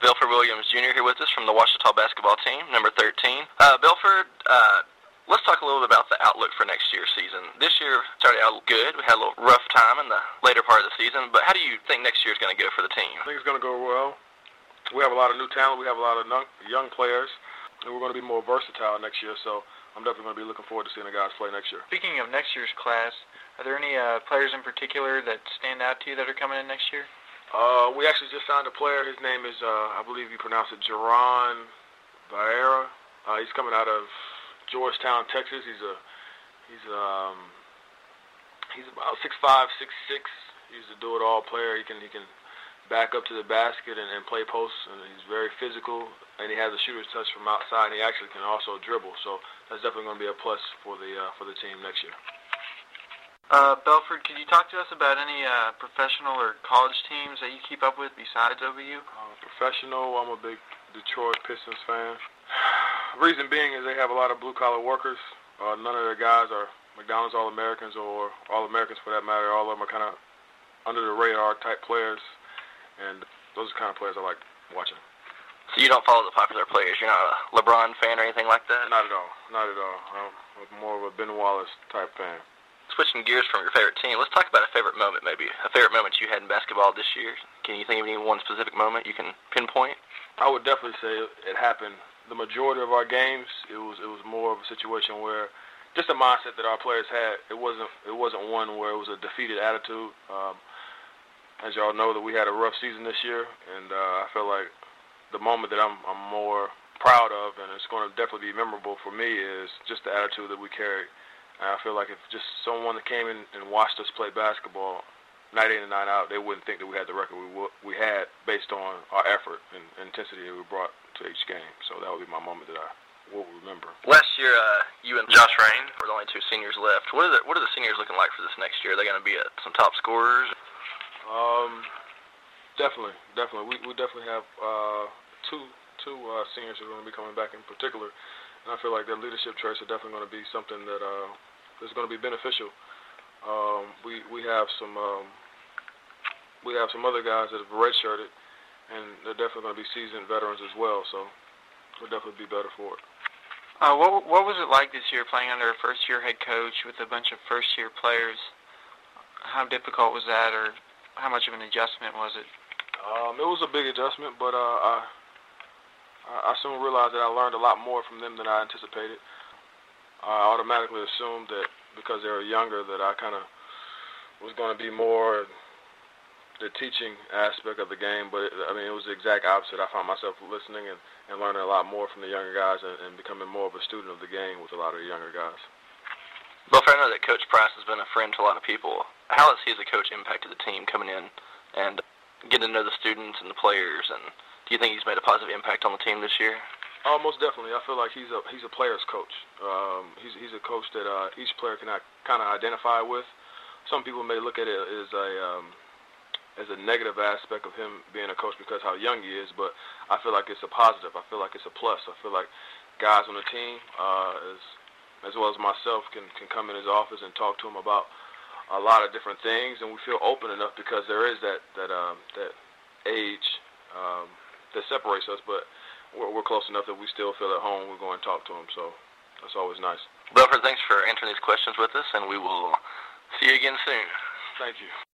Belford Williams Jr. here with us from the Ouachita basketball team, number 13. Belford, let's talk a little bit about the outlook for next year's season. This year started out good. We had a little rough time in the later part of the season, but how do you think next year is going to go for the team? I think it's going to go well. We have a lot of new talent. We have a lot of young players, and we're going to be more versatile next year, so I'm definitely going to be looking forward to seeing the guys play next year. Speaking of next year's class, are there any players in particular that stand out to you that are coming in next year? We actually just signed a player. His name is, I believe you pronounce it, Jaron Vieira. He's coming out of Georgetown, Texas. He's about 6'5", 6'6". He's a do-it-all player. He can back up to the basket and play posts, and he's very physical, and he has a shooter's touch from outside, and he actually can also dribble. So that's definitely going to be a plus for the team next year. Belford, could you talk to us about any professional or college teams that you keep up with besides OVU? Professional, I'm a big Detroit Pistons fan. Reason being is they have a lot of blue-collar workers. None of their guys are McDonald's All-Americans or All-Americans for that matter. All of them are kind of under-the-radar type players, and those are the kind of players I like watching. So you don't follow the popular players? You're not a LeBron fan or anything like that? Not at all. Not at all. I'm more of a Ben Wallace type fan. Switching gears from your favorite team, let's talk about a favorite moment, maybe. A favorite moment you had in basketball this year. Can you think of any one specific moment you can pinpoint? I would definitely say it happened. The majority of our games, it was more of a situation where just a mindset that our players had. It wasn't one where it was a defeated attitude. As y'all know, that we had a rough season this year, and I feel like the moment that I'm more proud of, and it's going to definitely be memorable for me, is just the attitude that we carried. And I feel like if just someone that came in and watched us play basketball night in and night out, they wouldn't think that we had the record we had based on our effort and intensity that we brought to each game. So that would be my moment that I will remember. Last year, you and Josh Rain were the only two seniors left. What are the seniors looking like for this next year? Are they going to be some top scorers? Definitely. We definitely have two seniors who are going to be coming back in particular. And I feel like their leadership traits are definitely going to be something that is going to be beneficial. We have some other guys that have redshirted, and they're definitely going to be seasoned veterans as well. So we'll definitely be better for it. What was it like this year playing under a first-year head coach with a bunch of first-year players? How difficult was that, or how much of an adjustment was it? It was a big adjustment, but I soon realized that I learned a lot more from them than I anticipated. I automatically assumed that because they were younger that I kind of was going to be more the teaching aspect of the game, but it was the exact opposite. I found myself listening and learning a lot more from the younger guys and becoming more of a student of the game with a lot of the younger guys. Belford, I know that Coach Price has been a friend to a lot of people. How has he as a coach impacted the team coming in and getting to know the students and the players, and do you think he's made a positive impact on the team this year? Most definitely. I feel like he's a player's coach. He's a coach that each player can kind of identify with. Some people may look at it as a negative aspect of him being a coach because how young he is, but I feel like it's a positive. I feel like it's a plus. I feel like guys on the team, as well as myself, can come in his office and talk to him about a lot of different things, and we feel open enough because there is that age that separates us, but we're close enough that we still feel at home. We're going to talk to him, so that's always nice. Belford, thanks for answering these questions with us, and we will see you again soon. Thank you.